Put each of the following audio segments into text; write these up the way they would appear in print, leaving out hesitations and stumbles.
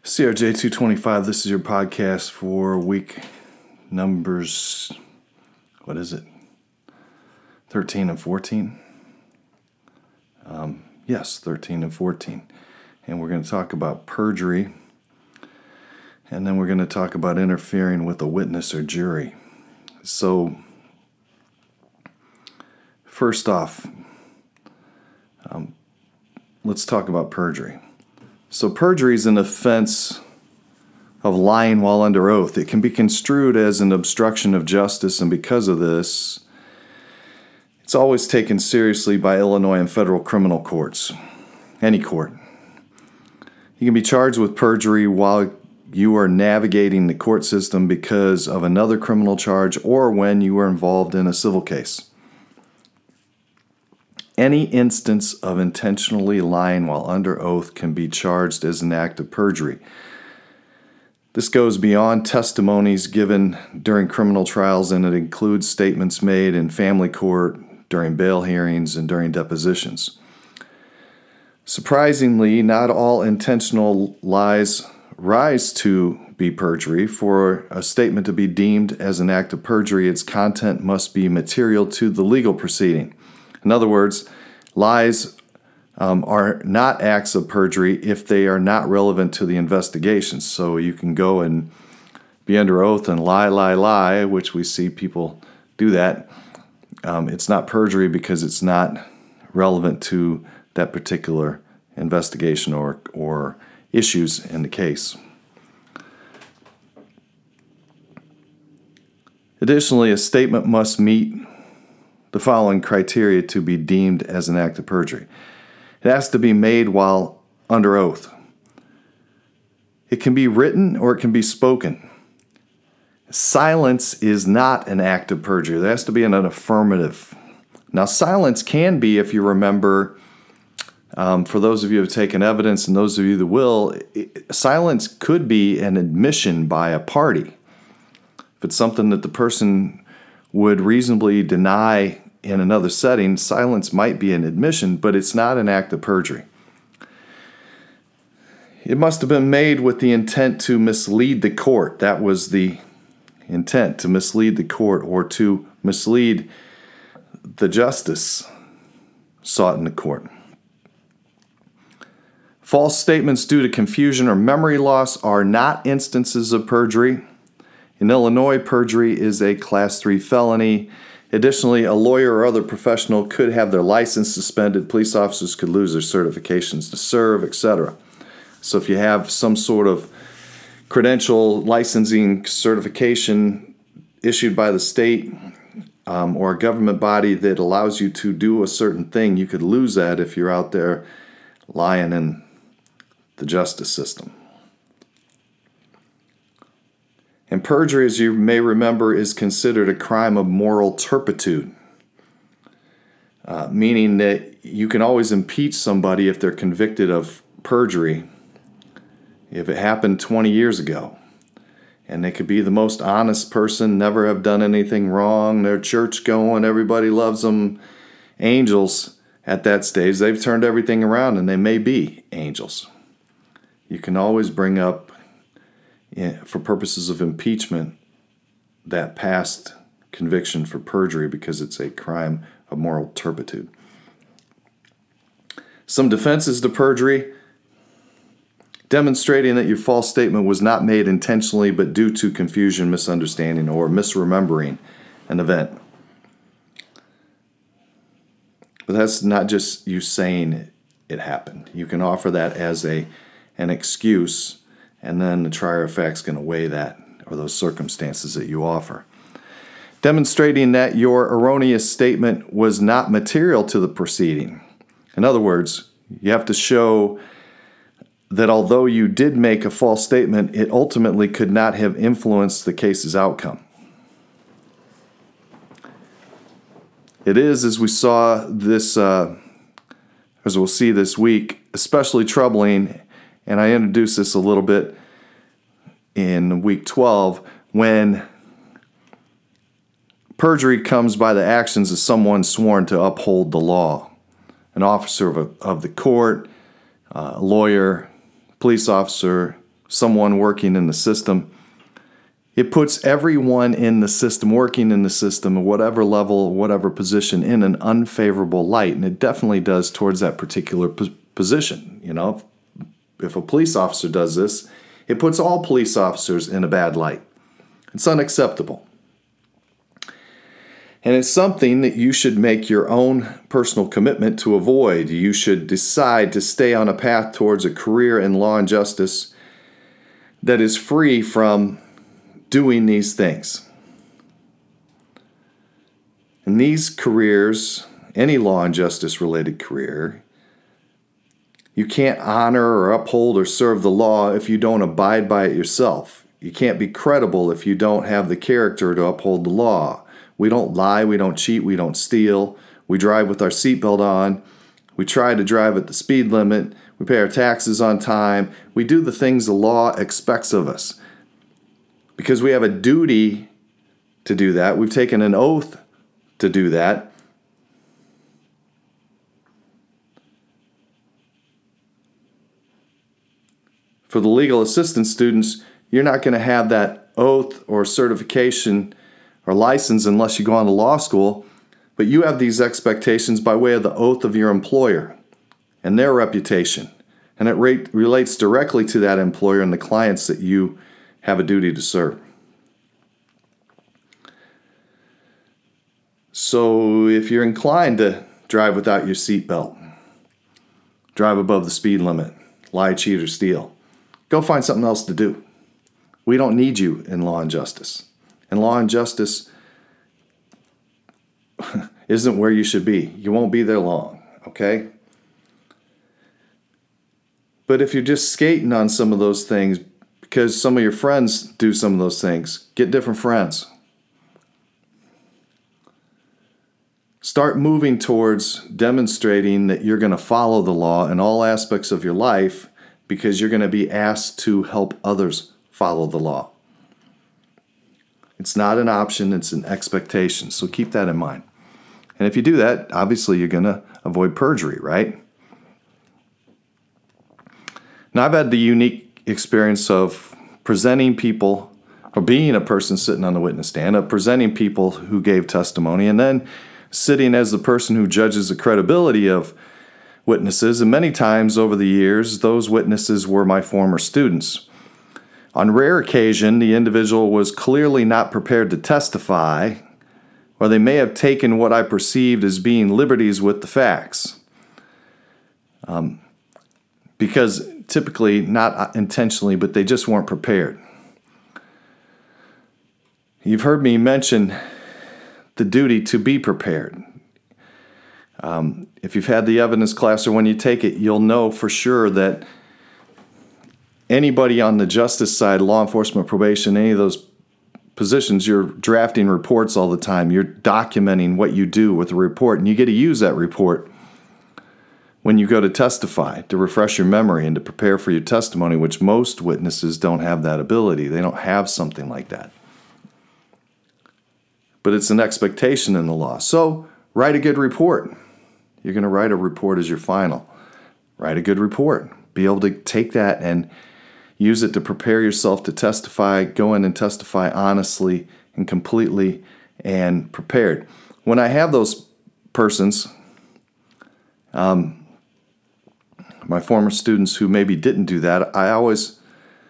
CRJ 225, this is your podcast for week numbers, 13 and 14? Yes, 13 and 14. And we're going to talk about perjury, and then we're going to talk about interfering with a witness or jury. So, first off, let's talk about perjury. So perjury is an offense of lying while under oath. It can be construed as an obstruction of justice, and because of this, it's always taken seriously by Illinois and federal criminal courts, any court. You can be charged with perjury while you are navigating the court system because of another criminal charge or when you are involved in a civil case. Any instance of intentionally lying while under oath can be charged as an act of perjury. This goes beyond testimonies given during criminal trials, and it includes statements made in family court, during bail hearings, and during depositions. Surprisingly, not all intentional lies rise to be perjury. For a statement to be deemed as an act of perjury, its content must be material to the legal proceeding. In other words, lies are not acts of perjury if they are not relevant to the investigation. So you can go and be under oath and lie, which we see people do that. It's not perjury because it's not relevant to that particular investigation or issues in the case. Additionally, a statement must meet the following criteria to be deemed as an act of perjury. It has to be made while under oath. It can be written or it can be spoken. Silence is not an act of perjury. There has to be an affirmative. Now, silence can be, if you remember, for those of you who have taken evidence and those of you that will, silence could be an admission by a party. If it's something that the person would reasonably deny in another setting, silence might be an admission, but it's not an act of perjury. It must have been made with the intent to mislead the court. That was the intent, to mislead the court or to mislead the justice sought in the court. False statements due to confusion or memory loss are not instances of perjury. In Illinois, perjury is a Class 3 felony. Additionally, a lawyer or other professional could have their license suspended. Police officers could lose their certifications to serve, etc. So if you have some sort of credential licensing certification issued by the state or a government body that allows you to do a certain thing, you could lose that if you're out there lying in the justice system. And perjury, as you may remember, is considered a crime of moral turpitude, meaning that you can always impeach somebody if they're convicted of perjury if it happened 20 years ago. And they could be the most honest person, never have done anything wrong, they're church going, everybody loves them, angels at that stage. They've turned everything around and they may be angels. You can always bring up, for purposes of impeachment, that past conviction for perjury because it's a crime of moral turpitude. Some defenses to perjury: demonstrating that your false statement was not made intentionally but due to confusion, misunderstanding, or misremembering an event. But that's not just you saying it happened. You can offer that as an excuse, and then the trier of fact's going to weigh that or those circumstances that you offer. Demonstrating that your erroneous statement was not material to the proceeding. In other words, you have to show that although you did make a false statement, it ultimately could not have influenced the case's outcome. It is, as we saw this, as we'll see this week, especially troubling, and I introduced this a little bit in week 12, when perjury comes by the actions of someone sworn to uphold the law. An officer of the court, a lawyer, police officer, someone working in the system, it puts everyone in the system, working in the system, at whatever level, whatever position, in an unfavorable light. And it definitely does towards that particular position. You know, if a police officer does this, it puts all police officers in a bad light. It's unacceptable. And it's something that you should make your own personal commitment to avoid. You should decide to stay on a path towards a career in law and justice that is free from doing these things. And these careers, any law and justice related career, you can't honor or uphold or serve the law if you don't abide by it yourself. You can't be credible if you don't have the character to uphold the law. We don't lie, we don't cheat, we don't steal. We drive with our seatbelt on. We try to drive at the speed limit. We pay our taxes on time. We do the things the law expects of us. Because we have a duty to do that. We've taken an oath to do that. For the legal assistance students, you're not going to have that oath or certification or license unless you go on to law school, but you have these expectations by way of the oath of your employer and their reputation. And it relates directly to that employer and the clients that you have a duty to serve. So if you're inclined to drive without your seatbelt, drive above the speed limit, lie, cheat, or steal, go find something else to do. We don't need you in law and justice. And law and justice isn't where you should be. You won't be there long, okay? But if you're just skating on some of those things because some of your friends do some of those things, get different friends. Start moving towards demonstrating that you're going to follow the law in all aspects of your life because you're going to be asked to help others follow the law. It's not an option, it's an expectation. So keep that in mind. And if you do that, obviously you're going to avoid perjury, right? Now, I've had the unique experience of presenting people, or being a person sitting on the witness stand, of presenting people who gave testimony, and then sitting as the person who judges the credibility of witnesses. And many times over the years, those witnesses were my former students. On rare occasion, the individual was clearly not prepared to testify, or they may have taken what I perceived as being liberties with the facts. Because typically, not intentionally, but they just weren't prepared. You've heard me mention the duty to be prepared. If you've had the evidence class or when you take it, you'll know for sure that anybody on the justice side, law enforcement, probation, any of those positions, you're drafting reports all the time. You're documenting what you do with a report, and you get to use that report when you go to testify to refresh your memory and to prepare for your testimony, which most witnesses don't have that ability. They don't have something like that. But it's an expectation in the law. So write a good report. You're going to write a report as your final. Write a good report. Be able to take that and use it to prepare yourself to testify. Go in and testify honestly and completely and prepared. When I have those persons, my former students who maybe didn't do that, I always,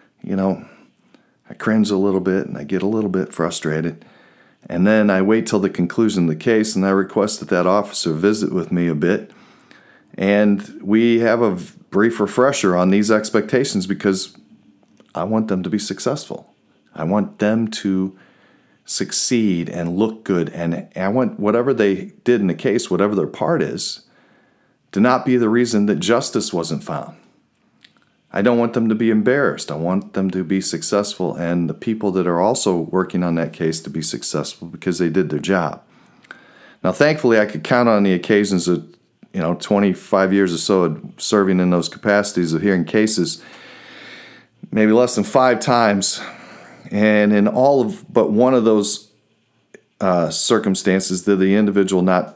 I cringe a little bit and I get a little bit frustrated. And then I wait till the conclusion of the case and I request that officer visit with me a bit. And we have a brief refresher on these expectations because I want them to be successful. I want them to succeed and look good. And I want whatever they did in the case, whatever their part is, to not be the reason that justice wasn't found. I don't want them to be embarrassed. I want them to be successful and the people that are also working on that case to be successful because they did their job. Now, thankfully, I could count on the occasions of 25 years or so of serving in those capacities of hearing cases, maybe less than 5 times. And in all of but one of those circumstances did the individual not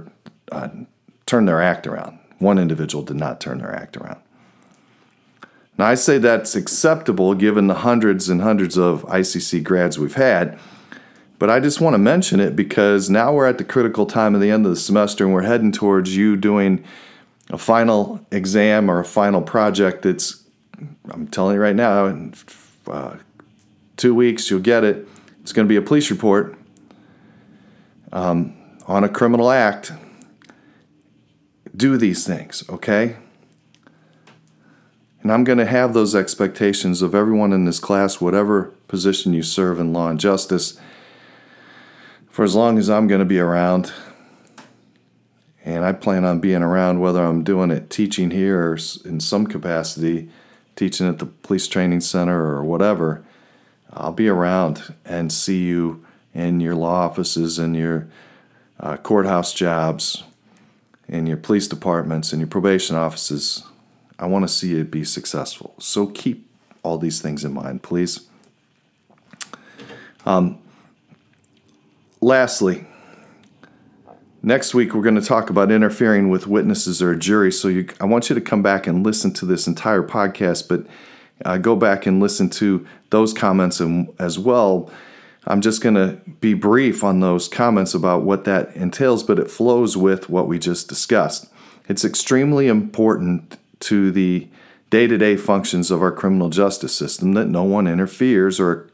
turn their act around. One individual did not turn their act around. Now, I say that's acceptable given the hundreds and hundreds of ICC grads we've had, but I just want to mention it because now we're at the critical time of the end of the semester and we're heading towards you doing a final exam or a final project that's, I'm telling you right now, in 2 weeks you'll get it. It's going to be a police report on a criminal act. Do these things, okay? And I'm going to have those expectations of everyone in this class, whatever position you serve in law and justice, for as long as I'm going to be around. And I plan on being around whether I'm doing it teaching here or in some capacity, teaching at the police training center or whatever. I'll be around and see you in your law offices and your courthouse jobs, in your police departments and your probation offices. I want to see you be successful. So keep all these things in mind, please. Lastly, next week we're going to talk about interfering with witnesses or a jury. So I want you to come back and listen to this entire podcast, but go back and listen to those comments as well. I'm just going to be brief on those comments about what that entails, but it flows with what we just discussed. It's extremely important to the day-to-day functions of our criminal justice system that no one interferes or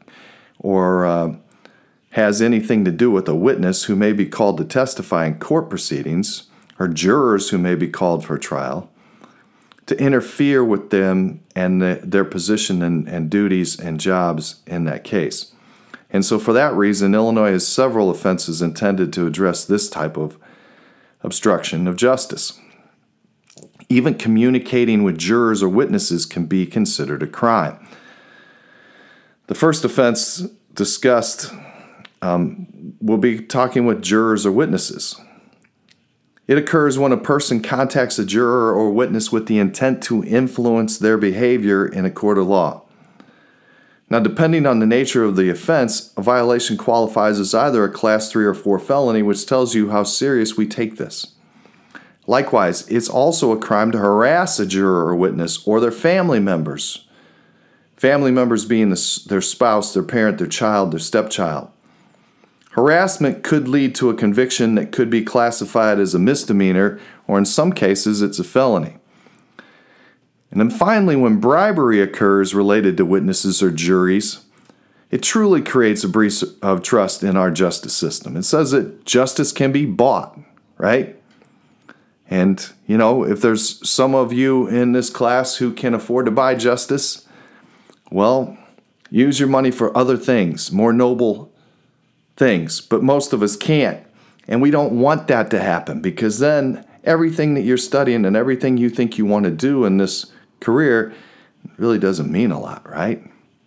has anything to do with a witness who may be called to testify in court proceedings or jurors who may be called for trial, to interfere with them and their position and duties and jobs in that case. And so for that reason, Illinois has several offenses intended to address this type of obstruction of justice. Even communicating with jurors or witnesses can be considered a crime. The first offense discussed will be talking with jurors or witnesses. It occurs when a person contacts a juror or witness with the intent to influence their behavior in a court of law. Now, depending on the nature of the offense, a violation qualifies as either a Class 3 or 4 felony, which tells you how serious we take this. Likewise, it's also a crime to harass a juror or witness or their family members. Family members being their spouse, their parent, their child, their stepchild. Harassment could lead to a conviction that could be classified as a misdemeanor, or in some cases, it's a felony. And then finally, when bribery occurs related to witnesses or juries, it truly creates a breach of trust in our justice system. It says that justice can be bought, right? And, if there's some of you in this class who can afford to buy justice, well, use your money for other things, more noble things. But most of us can't. And we don't want that to happen, because then everything that you're studying and everything you think you want to do in this career really doesn't mean a lot, right?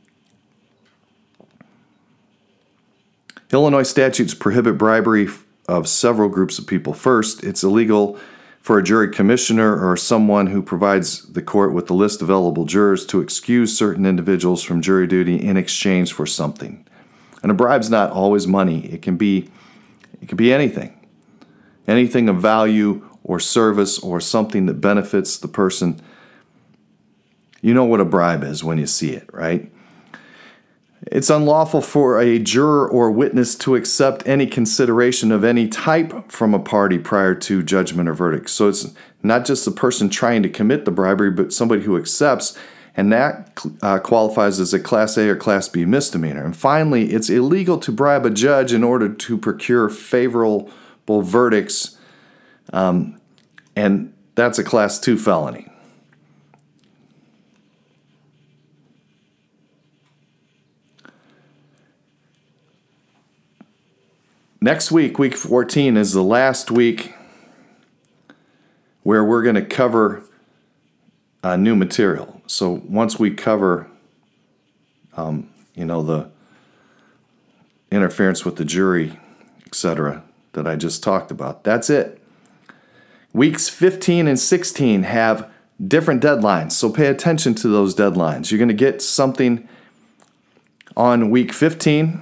Illinois statutes prohibit bribery of several groups of people. First, it's illegal for a jury commissioner or someone who provides the court with the list of eligible jurors to excuse certain individuals from jury duty in exchange for something. And a bribe's not always money. It can be anything. Anything of value or service or something that benefits the person. You know what a bribe is when you see it, right? It's unlawful for a juror or witness to accept any consideration of any type from a party prior to judgment or verdict. So it's not just the person trying to commit the bribery, but somebody who accepts, and that qualifies as a Class A or Class B misdemeanor. And finally, it's illegal to bribe a judge in order to procure favorable verdicts, and that's a Class 2 felony. Next week, week 14, is the last week where we're going to cover new material. So once we cover, the interference with the jury, etc., that I just talked about, that's it. Weeks 15 and 16 have different deadlines, so pay attention to those deadlines. You're going to get something on week 15.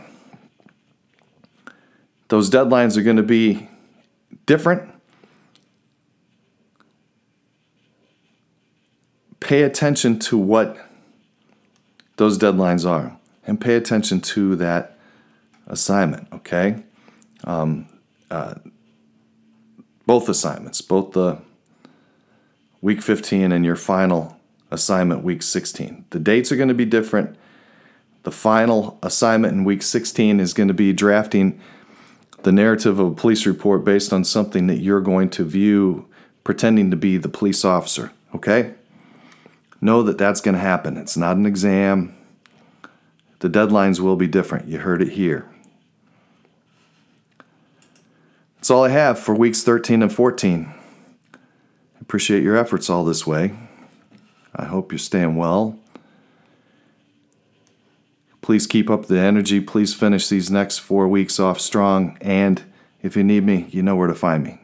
Those deadlines are going to be different. pay attention to what those deadlines are and pay attention to that assignment, okay? Both assignments, both the week 15 and your final assignment week 16. The dates are going to be different. The final assignment in week 16 is going to be drafting the narrative of a police report based on something that you're going to view pretending to be the police officer, okay? Know that that's going to happen. It's not an exam. The deadlines will be different. You heard it here. That's all I have for weeks 13 and 14. I appreciate your efforts all this way. I hope you're staying well. Please keep up the energy. Please finish these next 4 weeks off strong. And if you need me, you know where to find me.